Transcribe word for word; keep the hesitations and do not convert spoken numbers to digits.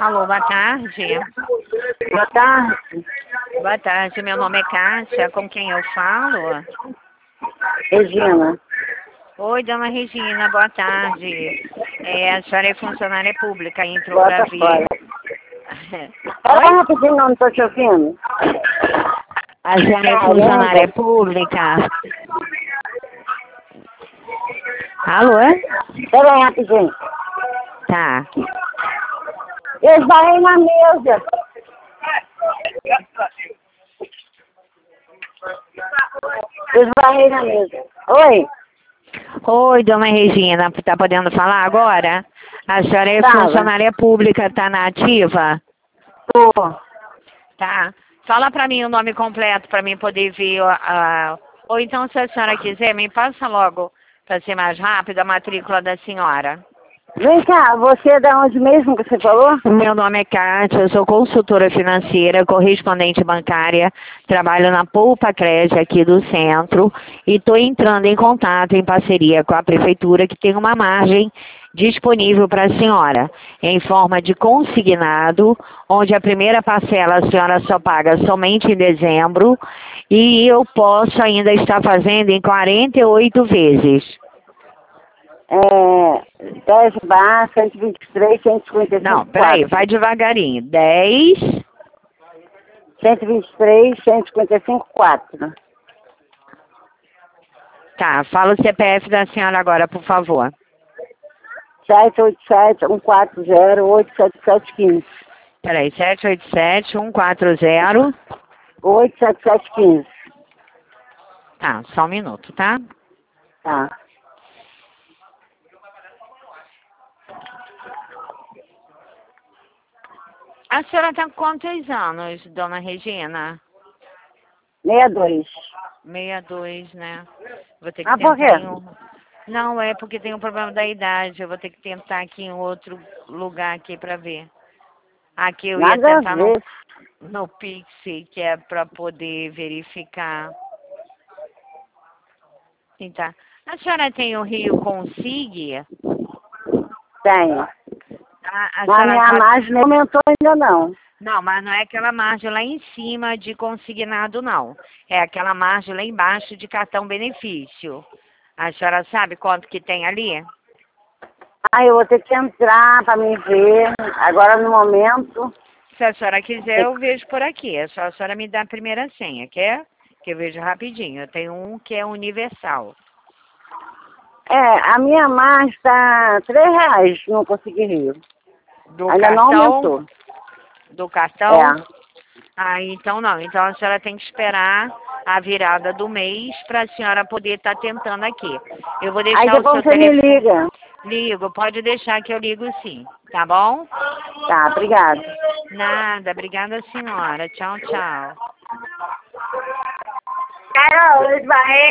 Alô, boa tarde. Boa tarde. Boa tarde, meu nome é Cássia, com quem eu falo? Regina. Oi, dona Regina, boa tarde. É, a senhora é funcionária pública, entrou Bota para ver... fora. Oi? Fala rapidinho, não estou te ouvindo. A senhora é funcionária pública. Alô? Espera aí rapidinho. Tá. Eu esbarrei na mesa. Eu esbarrei na mesa. Oi? Oi, dona Regina, tá podendo falar agora? A senhora é Fala. funcionária pública, tá na ativa? Tô. Tá. Fala pra mim o nome completo pra mim poder ver. Uh, ou então, se a senhora quiser, me passa logo, pra ser mais rápido, a matrícula da senhora. Vem cá, você é da onde mesmo que você falou? Meu nome é Kátia, eu sou consultora financeira, correspondente bancária, trabalho na Poupa Crédito aqui do centro e estou entrando em contato em parceria com a prefeitura que tem uma margem disponível para a senhora, em forma de consignado, onde a primeira parcela a senhora só paga somente em dezembro e eu posso ainda estar fazendo em quarenta e oito vezes. É, dez bar, cento e vinte e três, cento e cinquenta e cinco. Não, peraí, vai devagarinho. dez... cento e vinte e três, cento e cinquenta e cinco, quatro. Tá, fala o C P F da senhora agora, por favor. sete oito sete, um quatro zero, oito sete sete, um cinco. Peraí, sete oito sete, um quatro zero. oito sete sete, um cinco. Tá, só um minuto, tá? Tá. A senhora tá com quantos anos, dona Regina? sessenta e dois. sessenta e dois, né? Vou ter que Ah, por tentar quê? em um... Não, é porque tem um problema da idade. Eu vou ter que tentar aqui em outro lugar aqui pra ver. Aqui eu ia Nada a tentar no, ver. no Pix, que é pra poder verificar. Então, a senhora tem o Rio Consig? Tenho. A, a Mas a minha sabe... margem não aumentou ainda não. Não, mas não é aquela margem lá em cima de consignado, não. É aquela margem lá embaixo de cartão benefício. A senhora sabe quanto que tem ali? Ah, eu vou ter que entrar para me ver. Agora no momento. Se a senhora quiser, eu vejo por aqui. É só a senhora me dar a primeira senha, quer? Que eu vejo rapidinho. Eu tenho um que é universal. É, a minha margem está três reais, não consegui rir. Do Ainda cartão? não aumentou. Do cartão? É. Ah, então não. Então a senhora tem que esperar a virada do mês para a senhora poder estar tentando aqui. Eu vou Aí deixar o seu depois você me telefone. liga. Ligo, pode deixar que eu ligo sim, tá bom? Tá, obrigada. Nada, obrigada senhora. Tchau, tchau. Carol, eu esbarrei.